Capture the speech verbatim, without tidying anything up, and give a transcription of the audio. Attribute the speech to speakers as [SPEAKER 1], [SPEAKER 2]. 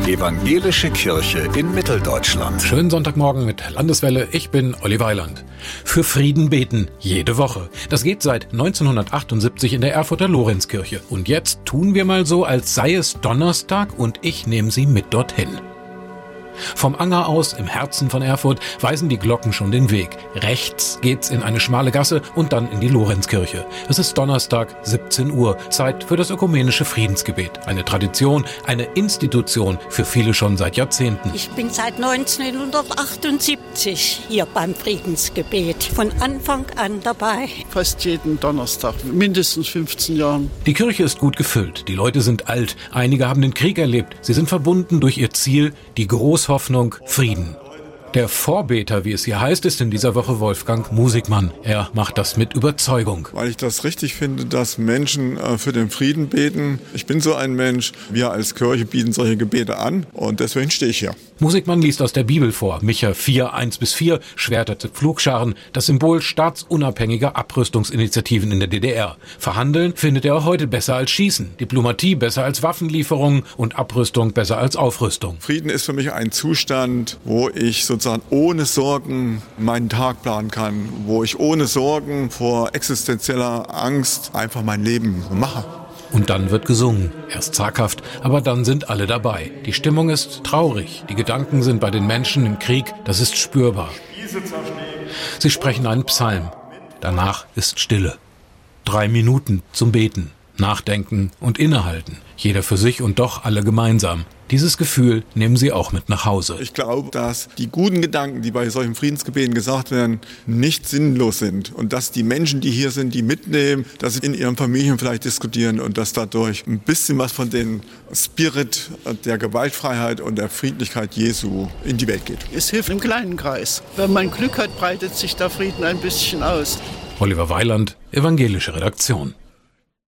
[SPEAKER 1] Evangelische Kirche in Mitteldeutschland.
[SPEAKER 2] Schönen Sonntagmorgen mit Landeswelle. Ich bin Olli Weiland. Für Frieden beten, jede Woche. Das geht seit neunzehnhundertachtundsiebzig in der Erfurter Lorenzkirche. Und jetzt tun wir mal so, als sei es Donnerstag und ich nehme Sie mit dorthin. Vom Anger aus, im Herzen von Erfurt, weisen die Glocken schon den Weg. Rechts geht's in eine schmale Gasse und dann in die Lorenzkirche. Es ist Donnerstag, siebzehn Uhr, Zeit für das ökumenische Friedensgebet. Eine Tradition, eine Institution, für viele schon seit Jahrzehnten.
[SPEAKER 3] Ich bin seit neunzehnhundertachtundsiebzig hier beim Friedensgebet. Von Anfang an dabei.
[SPEAKER 4] Fast jeden Donnerstag, mindestens fünfzehn Jahren.
[SPEAKER 2] Die Kirche ist gut gefüllt, die Leute sind alt, einige haben den Krieg erlebt. Sie sind verbunden durch ihr Ziel, die große Hoffnung, Frieden. Der Vorbeter, wie es hier heißt, ist in dieser Woche Wolfgang Musigmann. Er macht das mit Überzeugung.
[SPEAKER 5] Weil ich das richtig finde, dass Menschen äh, für den Frieden beten. Ich bin so ein Mensch. Wir als Kirche bieten solche Gebete an und deswegen stehe ich hier.
[SPEAKER 2] Musigmann liest aus der Bibel vor. Micha vier, eins bis vier, Schwerter zu Pflugscharen, das Symbol staatsunabhängiger Abrüstungsinitiativen in der D D R. Verhandeln findet er auch heute besser als Schießen. Diplomatie besser als Waffenlieferungen und Abrüstung besser als Aufrüstung.
[SPEAKER 5] Frieden ist für mich ein Zustand, wo ich sozusagen ohne Sorgen meinen Tag planen kann, wo ich ohne Sorgen vor existenzieller Angst einfach mein Leben mache.
[SPEAKER 2] Und dann wird gesungen. Erst zaghaft, aber dann sind alle dabei. Die Stimmung ist traurig. Die Gedanken sind bei den Menschen im Krieg. Das ist spürbar. Sie sprechen einen Psalm. Danach ist Stille. Drei Minuten zum Beten, nachdenken und innehalten. Jeder für sich und doch alle gemeinsam. Dieses Gefühl nehmen Sie auch mit nach Hause.
[SPEAKER 5] Ich glaube, dass die guten Gedanken, die bei solchen Friedensgebeten gesagt werden, nicht sinnlos sind. Und dass die Menschen, die hier sind, die mitnehmen, dass sie in ihren Familien vielleicht diskutieren und dass dadurch ein bisschen was von dem Spirit der Gewaltfreiheit und der Friedlichkeit Jesu in die Welt geht.
[SPEAKER 4] Es hilft im kleinen Kreis. Wenn man Glück hat, breitet sich der Frieden ein bisschen aus.
[SPEAKER 2] Oliver Weiland, Evangelische Redaktion.